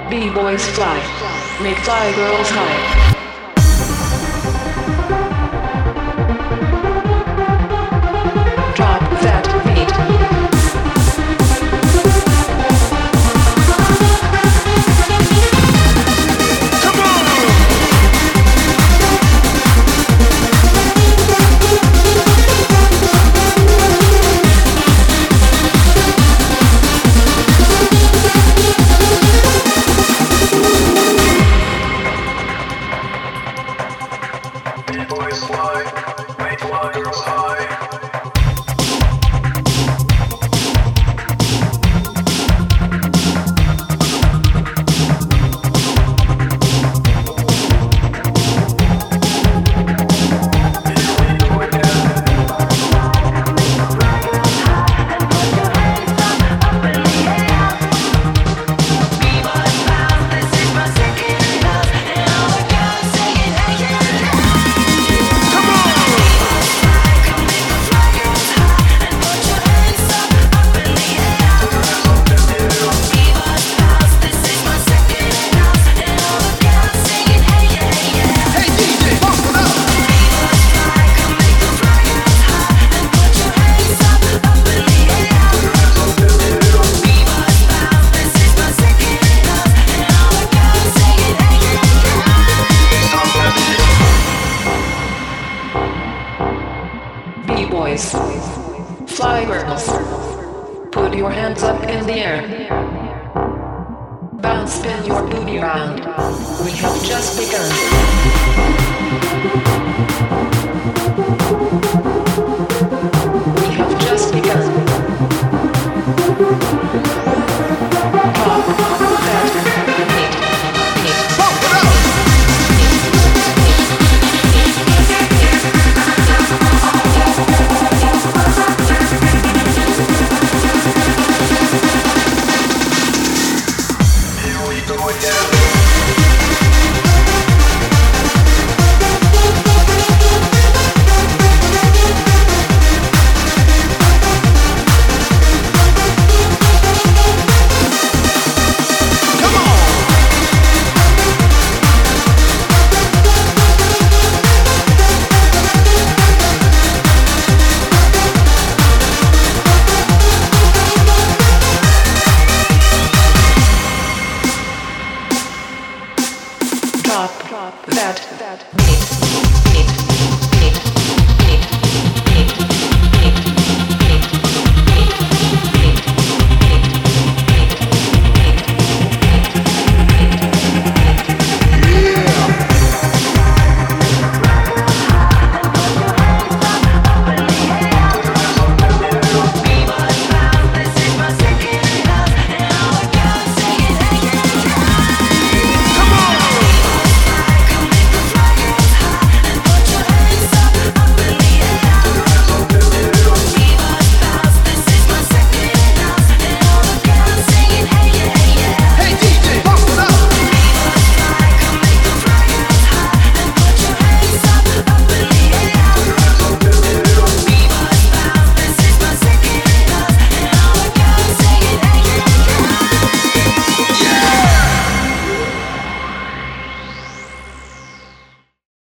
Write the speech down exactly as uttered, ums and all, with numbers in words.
B-boys fly, make fly girls high. Drop that beat. Come on! B-boys fly, make fly girls high. B-boys, fly girls, put your hands up in the air. Bounce, spin your booty around. We have just begun. We have just begun. Drop that beat, beat. Bump it up! Here we go again. Drop that beat.